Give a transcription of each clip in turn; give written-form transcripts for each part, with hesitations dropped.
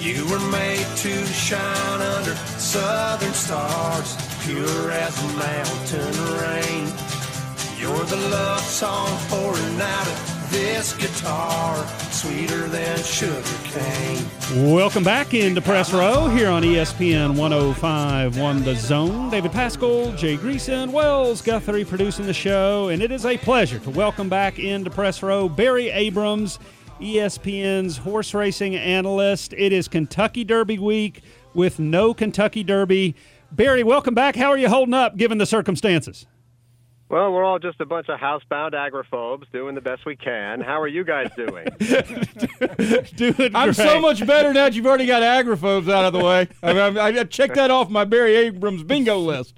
You were made to shine under southern stars, pure as mountain rain. You're the love song pouring out of this guitar, sweeter than sugar cane. Welcome back into Press Row here on ESPN 105.1 The Zone. David Pascal, Jay Greason, Wells Guthrie producing the show, and it is a pleasure to welcome back into Press Row Barry Abrams, ESPN's horse racing analyst. It is Kentucky Derby week with no Kentucky Derby. Barry, welcome back. How are you holding up given the circumstances? Well, we're all just a bunch of housebound agrophobes doing the best we can. How are you guys doing? Doing I'm great. so much better now that you've already got agrophobes out of the way. I checked that off my Barry Abrams bingo list.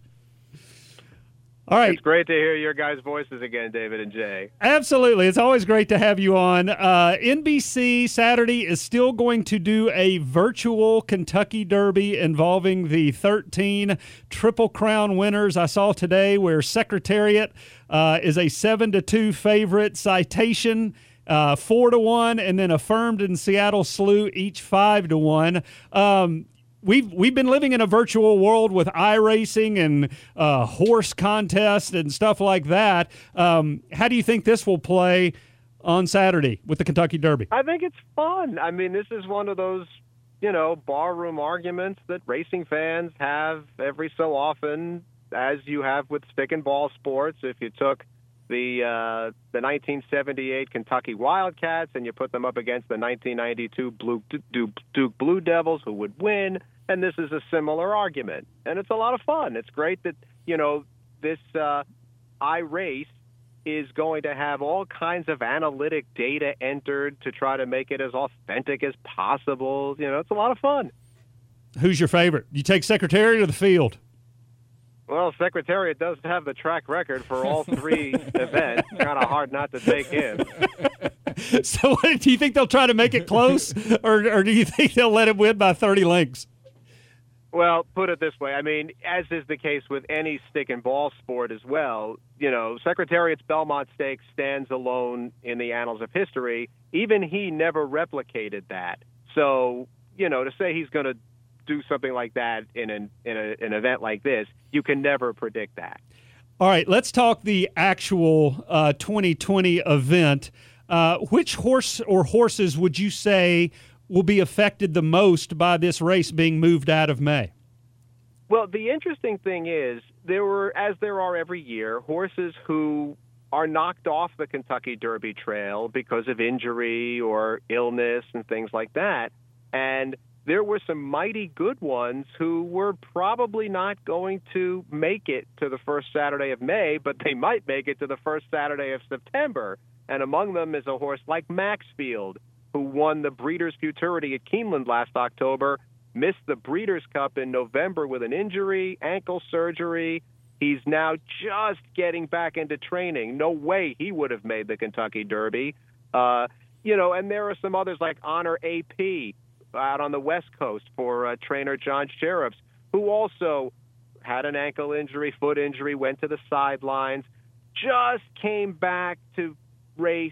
All right. It's great to hear your guys' voices again, David and Jay. Absolutely. It's always great to have you on. NBC Saturday is still going to do a virtual Kentucky Derby involving the 13 Triple Crown winners. I saw today where Secretariat is a 7-2 favorite, Citation 4-1, and then Affirmed and Seattle Slew each 5-1. We've been living in a virtual world with iRacing and horse contests and stuff like that. How do you think this will play on Saturday with the Kentucky Derby? I think it's fun. I mean, this is one of those, barroom arguments that racing fans have every so often, as you have with stick and ball sports. If you took the 1978 Kentucky Wildcats and you put them up against the 1992 Duke Blue Devils, who would win? And this is a similar argument. And it's a lot of fun. It's great that, this iRace is going to have all kinds of analytic data entered to try to make it as authentic as possible. It's a lot of fun. Who's your favorite? You take Secretariat or the field? Well, Secretariat does have the track record for all three events. Kind of hard not to take him. So do you think they'll try to make it close, or do you think they'll let him win by 30 lengths? Well, put it this way. I mean, as is the case with any stick and ball sport as well, Secretariat's Belmont Stakes stands alone in the annals of history. Even he never replicated that. So, to say he's going to do something like that in an event like this, you can never predict that. All right, let's talk the actual 2020 event. Which horse or horses would you say will be affected the most by this race being moved out of May? Well, the interesting thing is there were, as there are every year, horses who are knocked off the Kentucky Derby trail because of injury or illness and things like that. And there were some mighty good ones who were probably not going to make it to the first Saturday of May, but they might make it to the first Saturday of September. And among them is a horse like Maxfield, who won the Breeders' Futurity at Keeneland last October, missed the Breeders' Cup in November with an injury, ankle surgery. He's now just getting back into training. No way he would have made the Kentucky Derby. And there are some others like Honor AP out on the West Coast for trainer John Sheriffs, who also had an ankle injury, foot injury, went to the sidelines, just came back to race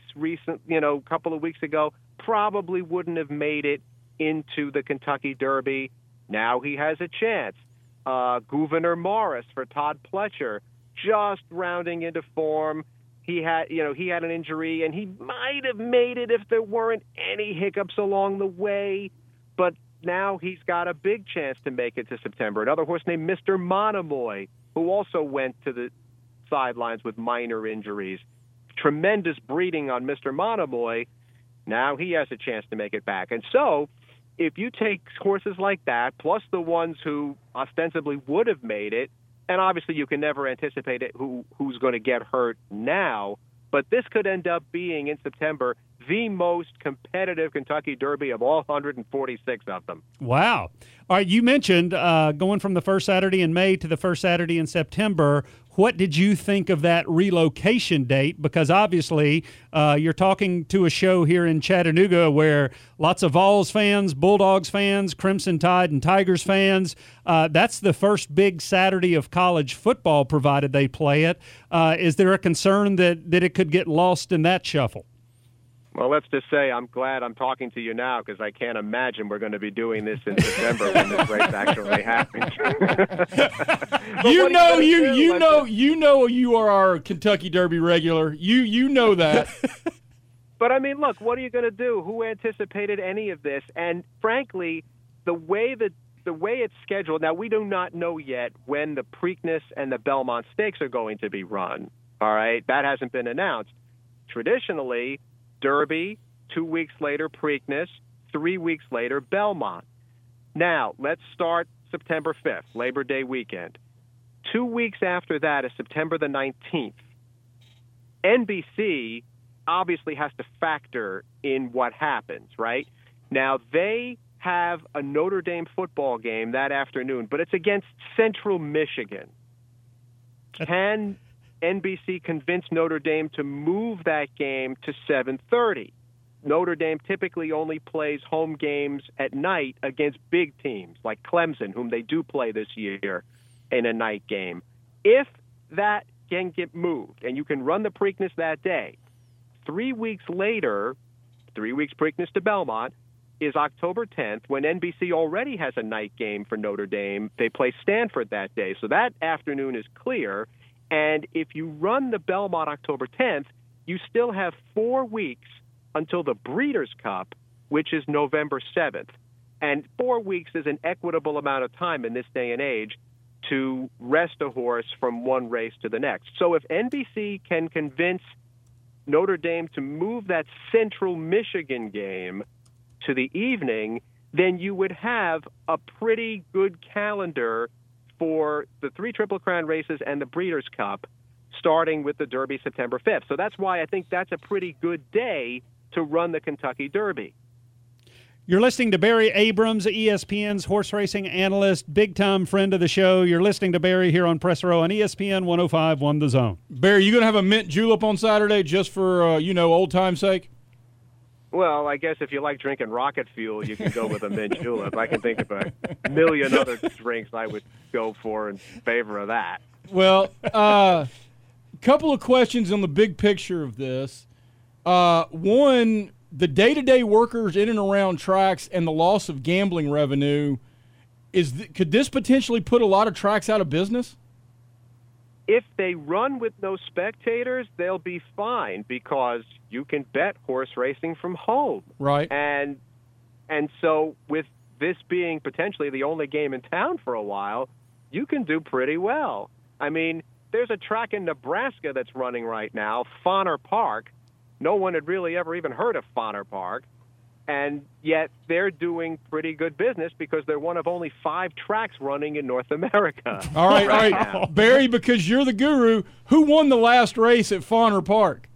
a couple of weeks ago, probably wouldn't have made it into the Kentucky Derby. Now he has a chance. Gouverneur Morris for Todd Pletcher, just rounding into form. He had an injury, and he might have made it if there weren't any hiccups along the way. But now he's got a big chance to make it to September. Another horse named Mr. Monomoy, who also went to the sidelines with minor injuries. Tremendous breeding on Mr. Monomoy. Now he has a chance to make it back. And so if you take horses like that, plus the ones who ostensibly would have made it, and obviously you can never anticipate it who's going to get hurt now, but this could end up being, in September, the most competitive Kentucky Derby of all 146 of them. Wow. All right, you mentioned going from the first Saturday in May to the first Saturday in September. What did you think of that relocation date? Because obviously you're talking to a show here in Chattanooga where lots of Vols fans, Bulldogs fans, Crimson Tide and Tigers fans. That's the first big Saturday of college football, provided they play it. Is there a concern that it could get lost in that shuffle? Well, let's just say I'm glad I'm talking to you now because I can't imagine we're going to be doing this in September when this race actually happens. you know you are our Kentucky Derby regular. You know that. But I mean, look, what are you going to do? Who anticipated any of this? And frankly, the way it's scheduled now, we do not know yet when the Preakness and the Belmont Stakes are going to be run. All right, that hasn't been announced. Traditionally, Derby, 2 weeks later, Preakness, 3 weeks later, Belmont. Now, let's start September 5th, Labor Day weekend. 2 weeks after that is September the 19th. NBC obviously has to factor in what happens, right? Now, they have a Notre Dame football game that afternoon, but it's against Central Michigan. Can NBC convinced Notre Dame to move that game to 7:30. Notre Dame typically only plays home games at night against big teams like Clemson, whom they do play this year in a night game. If that can get moved and you can run the Preakness that day, 3 weeks later, 3 weeks Preakness to Belmont, is October 10th when NBC already has a night game for Notre Dame. They play Stanford that day. So that afternoon is clear. And if you run the Belmont October 10th, you still have 4 weeks until the Breeders' Cup, which is November 7th. And 4 weeks is an equitable amount of time in this day and age to rest a horse from one race to the next. So if NBC can convince Notre Dame to move that Central Michigan game to the evening, then you would have a pretty good calendar for the 3 Triple Crown races and the Breeders' Cup, starting with the Derby September 5th. So that's why I think that's a pretty good day to run the Kentucky Derby. You're listening to Barry Abrams, ESPN's horse racing analyst, big-time friend of the show. You're listening to Barry here on Press Row on ESPN 105.1 The Zone. Barry, you going to have a mint julep on Saturday just for, old time's sake? Well, I guess if you like drinking rocket fuel, you can go with a mint julep. I can think of a million other drinks I would go for in favor of that. Well, couple of questions on the big picture of this. One, the day-to-day workers in and around tracks and the loss of gambling revenue, could this potentially put a lot of tracks out of business? If they run with no spectators, they'll be fine because you can bet horse racing from home. Right. And so with this being potentially the only game in town for a while, you can do pretty well. I mean, there's a track in Nebraska that's running right now, Fauner Park. No one had really ever even heard of Fauner Park, and yet they're doing pretty good business because they're one of only 5 tracks running in North America. All right. Barry, because you're the guru, who won the last race at Fauner Park?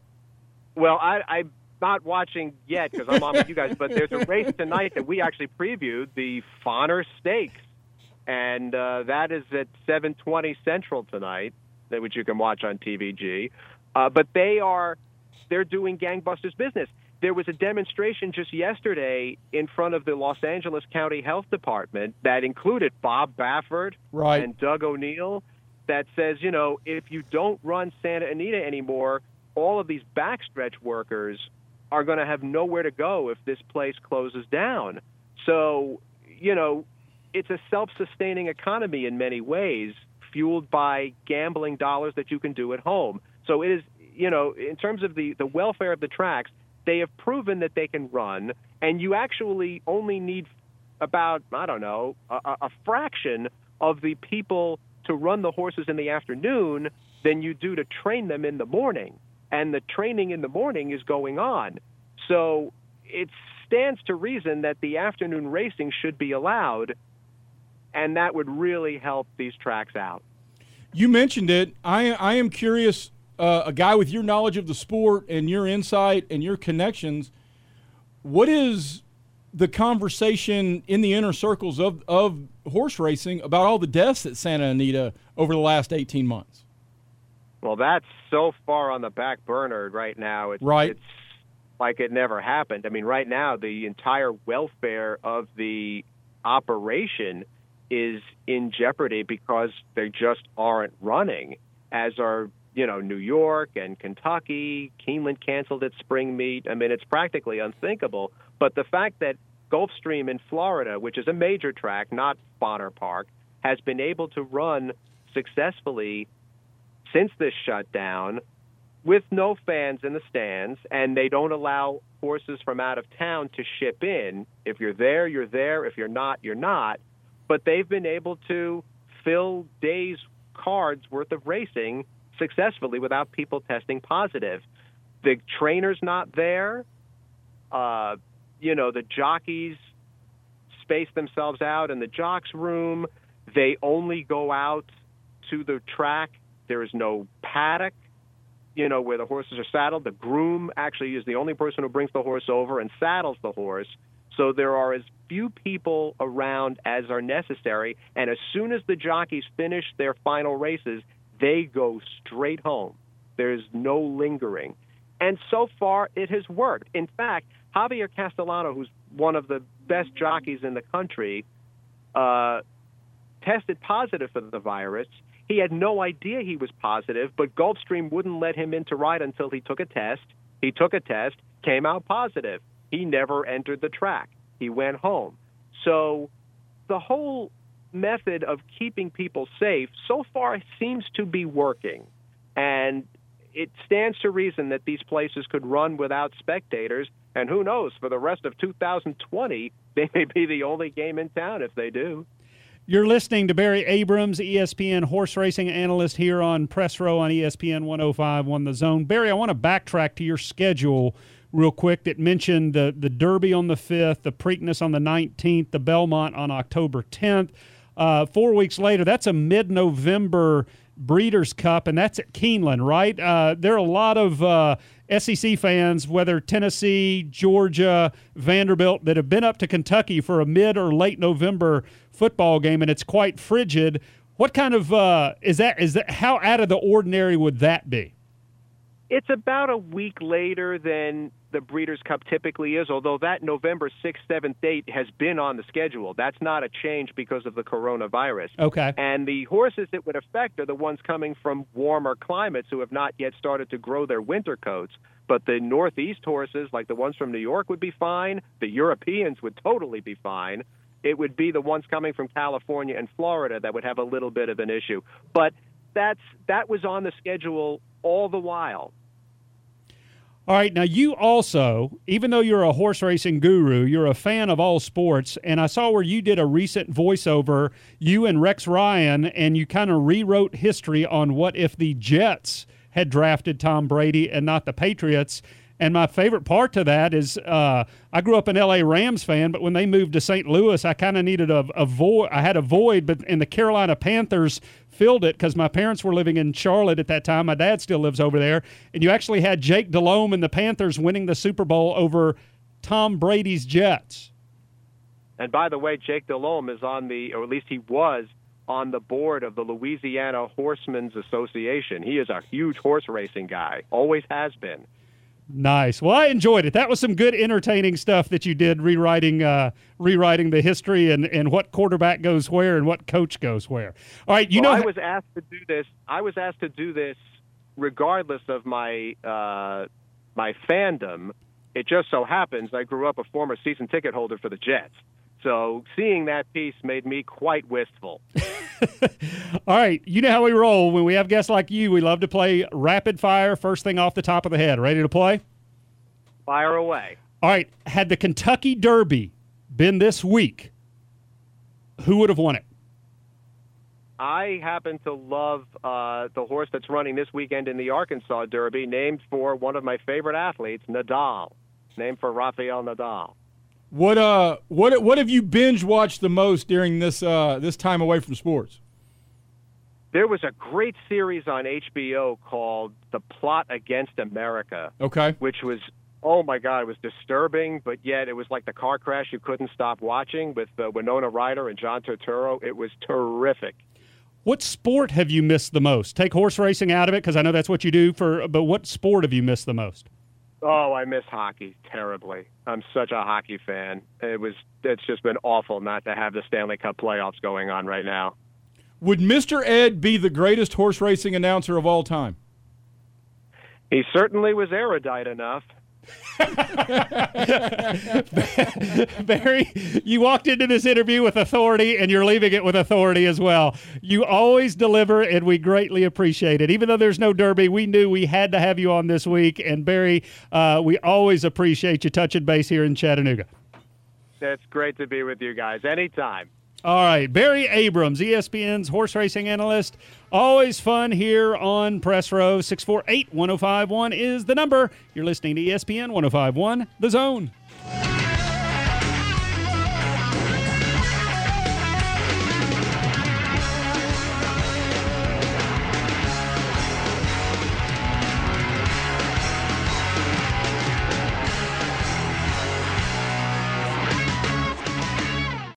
Well, I'm not watching yet because I'm on with you guys, but there's a race tonight that we actually previewed, the Fauner Stakes, and that is at 7:20 Central tonight, which you can watch on TVG. But they're doing gangbusters business. There was a demonstration just yesterday in front of the Los Angeles County Health Department that included Bob Baffert and Doug O'Neill that says, if you don't run Santa Anita anymore, all of these backstretch workers are going to have nowhere to go if this place closes down. So, it's a self-sustaining economy in many ways, fueled by gambling dollars that you can do at home. So it is, in terms of the welfare of the tracks, they have proven that they can run, and you actually only need about, a fraction of the people to run the horses in the afternoon than you do to train them in the morning. And the training in the morning is going on. So it stands to reason that the afternoon racing should be allowed, and that would really help these tracks out. You mentioned it. I am curious, a guy with your knowledge of the sport and your insight and your connections, what is the conversation in the inner circles of horse racing about all the deaths at Santa Anita over the last 18 months? Well, that's so far on the back burner right now. It's like it never happened. I mean, right now, the entire welfare of the operation is in jeopardy because they just aren't running, as are New York and Kentucky. Keeneland canceled its spring meet. I mean, it's practically unthinkable. But the fact that Gulfstream in Florida, which is a major track, not Bonner Park, has been able to run successfully since this shutdown with no fans in the stands, and they don't allow horses from out of town to ship in. If you're there, you're there. If you're not, you're not. But they've been able to fill days' cards worth of racing successfully without people testing positive. The trainer's not there. The jockeys space themselves out in the jocks room. They only go out to the track. There is no paddock, where the horses are saddled. The groom actually is the only person who brings the horse over and saddles the horse. So there are as few people around as are necessary. And as soon as the jockeys finish their final races, they go straight home. There's no lingering. And so far, it has worked. In fact, Javier Castellano, who's one of the best jockeys in the country, tested positive for the virus. He had no idea he was positive, but Gulfstream wouldn't let him in to ride until he took a test. He took a test, came out positive. He never entered the track. He went home. So the whole method of keeping people safe so far seems to be working. And it stands to reason that these places could run without spectators. And who knows, for the rest of 2020, they may be the only game in town if they do. You're listening to Barry Abrams, ESPN horse racing analyst here on Press Row on ESPN 105 The Zone. Barry, I want to backtrack to your schedule real quick that mentioned the Derby on the 5th, the Preakness on the 19th, the Belmont on October 10th. 4 weeks later, that's a mid-November Breeders' Cup, and that's at Keeneland, right? There are a lot of SEC fans, whether Tennessee, Georgia, Vanderbilt, that have been up to Kentucky for a mid or late November football game, and it's quite frigid. What kind of is that? How out of the ordinary would that be? It's about a week later than the Breeders' Cup typically is, although that November 6th, 7th date has been on the schedule. That's not a change because of the coronavirus. Okay. And the horses it would affect are the ones coming from warmer climates who have not yet started to grow their winter coats. But the Northeast horses, like the ones from New York, would be fine. The Europeans would totally be fine. It would be the ones coming from California and Florida that would have a little bit of an issue. But that was on the schedule all the while. All right, now you also, even though you're a horse racing guru, you're a fan of all sports, and I saw where you did a recent voiceover, you and Rex Ryan, and you kind of rewrote history on what if the Jets had drafted Tom Brady and not the Patriots. And my favorite part to that is I grew up an L.A. Rams fan, but when they moved to St. Louis, I kind of needed a void. I had a void, and the Carolina Panthers filled it because my parents were living in Charlotte at that time. My dad still lives over there. And you actually had Jake Delhomme and the Panthers winning the Super Bowl over Tom Brady's Jets. And by the way, Jake Delhomme is on or at least he was, on the board of the Louisiana Horsemen's Association. He is a huge horse racing guy, always has been. Nice. Well, I enjoyed it. That was some good, entertaining stuff that you did, rewriting the history and what quarterback goes where and what coach goes where. All right, I was asked to do this. I was asked to do this regardless of my my fandom. It just so happens I grew up a former season ticket holder for the Jets. So seeing that piece made me quite wistful. All right, you know how we roll. When we have guests like you, we love to play rapid fire, first thing off the top of the head. Ready to play? Fire away. All right, had the Kentucky Derby been this week, who would have won it? I happen to love the horse that's running this weekend in the Arkansas Derby, named for one of my favorite athletes, Nadal, named for Rafael Nadal. What have you binge watched the most during this time away from sports? There was a great series on HBO called The Plot Against America. Okay. Which was, oh my God, it was disturbing, but yet it was like the car crash you couldn't stop watching with Winona Ryder and John Turturro. It was terrific. What sport have you missed the most? Take horse racing out of it because I know that's what you do but what sport have you missed the most? Oh, I miss hockey terribly. I'm such a hockey fan. It's just been awful not to have the Stanley Cup playoffs going on right now. Would Mr. Ed be the greatest horse racing announcer of all time? He certainly was erudite enough. Barry, you walked into this interview with authority, and you're leaving it with authority as well. You always deliver, and we greatly appreciate it. Even though there's no Derby, we knew we had to have you on this week. And Barry, we always appreciate you touching base here in Chattanooga. It's great to be with you guys. Anytime. All right, Barry Abrams, ESPN's horse racing analyst. Always fun here on Press Row. 648-1051 is the number. You're listening to ESPN 1051, The Zone.